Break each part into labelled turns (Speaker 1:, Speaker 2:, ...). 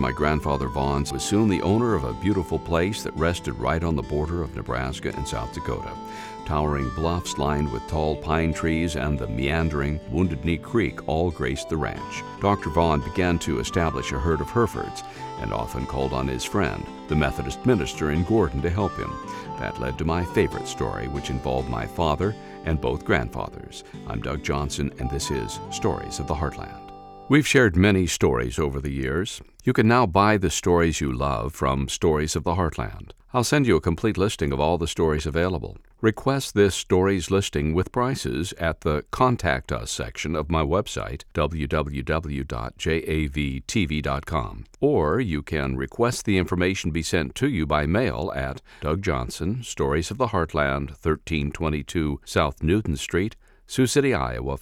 Speaker 1: My grandfather Vaughn was soon the owner of a beautiful place that rested right on the border of Nebraska and South Dakota. Towering bluffs lined with tall pine trees and the meandering Wounded Knee Creek all graced the ranch. Dr. Vaughn began to establish a herd of Herefords and often called on his friend, the Methodist minister in Gordon, to help him. That led to my favorite story, which involved my father and both grandfathers. I'm Doug Johnson, and this is Stories of the Heartland. We've shared many stories over the years. You can now buy the stories you love from Stories of the Heartland. I'll send you a complete listing of all the stories available. Request this stories listing with prices at the Contact Us section of my website, www.javtv.com. Or you can request the information be sent to you by mail at Doug Johnson, Stories of the Heartland, 1322 South Newton Street, Sioux City, Iowa,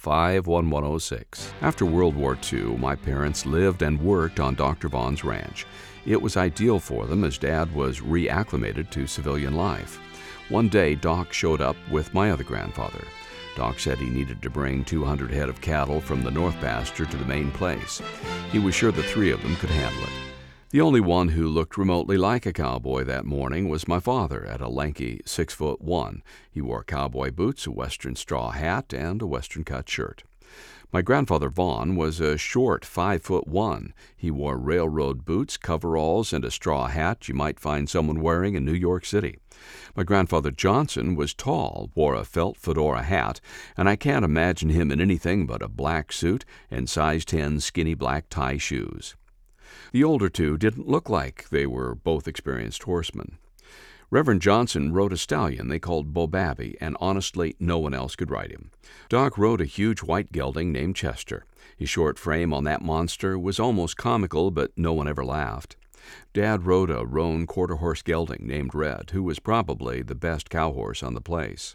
Speaker 1: 51106. After World War II, my parents lived and worked on Dr. Vaughn's ranch. It was ideal for them as Dad was reacclimated to civilian life. One day, Doc showed up with my other grandfather. Doc said he needed to bring 200 head of cattle from the north pasture to the main place. He was sure the three of them could handle it. The only one who looked remotely like a cowboy that morning was my father, at a lanky 6'1". He wore cowboy boots, a western straw hat, and a western-cut shirt. My grandfather Vaughn was a short 5'1". He wore railroad boots, coveralls, and a straw hat you might find someone wearing in New York City. My grandfather Johnson was tall, wore a felt fedora hat, and I can't imagine him in anything but a black suit and size 10 skinny black tie shoes. The older two didn't look like they were both experienced horsemen. Reverend Johnson rode a stallion they called Bobaby, and honestly, no one else could ride him. Doc rode a huge white gelding named Chester. His short frame on that monster was almost comical, but no one ever laughed. Dad rode a roan quarter-horse gelding named Red, who was probably the best cow-horse on the place.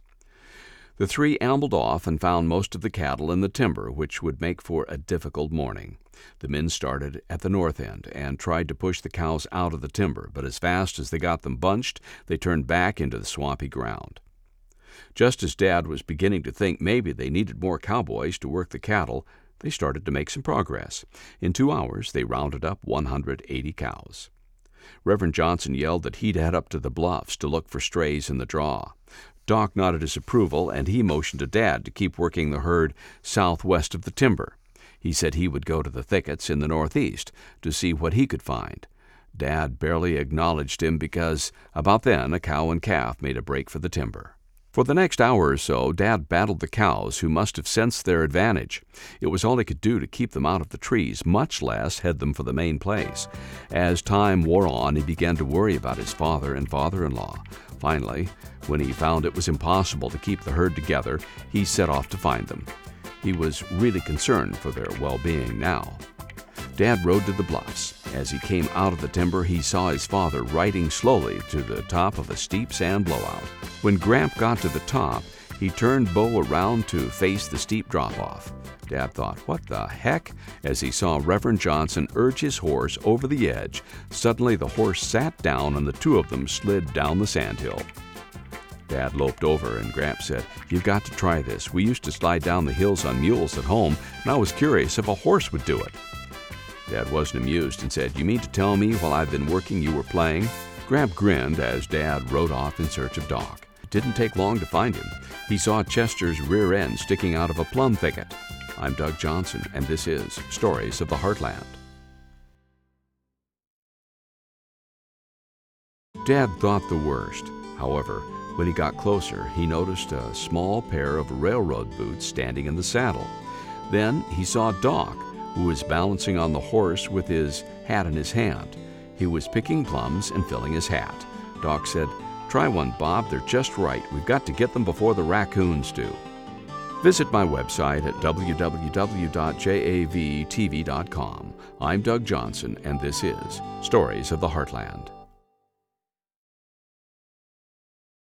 Speaker 1: The three ambled off and found most of the cattle in the timber, which would make for a difficult morning. The men started at the north end and tried to push the cows out of the timber, but as fast as they got them bunched, they turned back into the swampy ground. Just as Dad was beginning to think maybe they needed more cowboys to work the cattle, they started to make some progress. In 2 hours, they rounded up 180 cows. Reverend Johnson yelled that he'd head up to the bluffs to look for strays in the draw. Doc nodded his approval, and he motioned to Dad to keep working the herd southwest of the timber. He said he would go to the thickets in the northeast to see what he could find. Dad barely acknowledged him because about then a cow and calf made a break for the timber. For the next hour or so, Dad battled the cows, who must have sensed their advantage. It was all he could do to keep them out of the trees, much less head them for the main place. As time wore on, he began to worry about his father and father-in-law. Finally, when he found it was impossible to keep the herd together, he set off to find them. He was really concerned for their well-being now. Dad rode to the bluffs. As he came out of the timber, he saw his father riding slowly to the top of a steep sand blowout. When Gramp got to the top, he turned Bo around to face the steep drop-off. Dad thought, what the heck? As he saw Reverend Johnson urge his horse over the edge, suddenly the horse sat down and the two of them slid down the sandhill. Dad loped over, and Gramp said, "You've got to try this. We used to slide down the hills on mules at home, and I was curious if a horse would do it." Dad wasn't amused and said, "You mean to tell me while I've been working you were playing?" Gramp grinned as Dad rode off in search of Doc. It didn't take long to find him. He saw Chester's rear end sticking out of a plum thicket. I'm Doug Johnson, and this is Stories of the Heartland. Dad thought the worst. However, when he got closer, he noticed a small pair of railroad boots standing in the saddle. Then he saw Doc, who was balancing on the horse with his hat in his hand. He was picking plums and filling his hat. Doc said, "Try one, Bob. They're just right. We've got to get them before the raccoons do." Visit my website at www.javtv.com. I'm Doug Johnson, and this is Stories of the Heartland.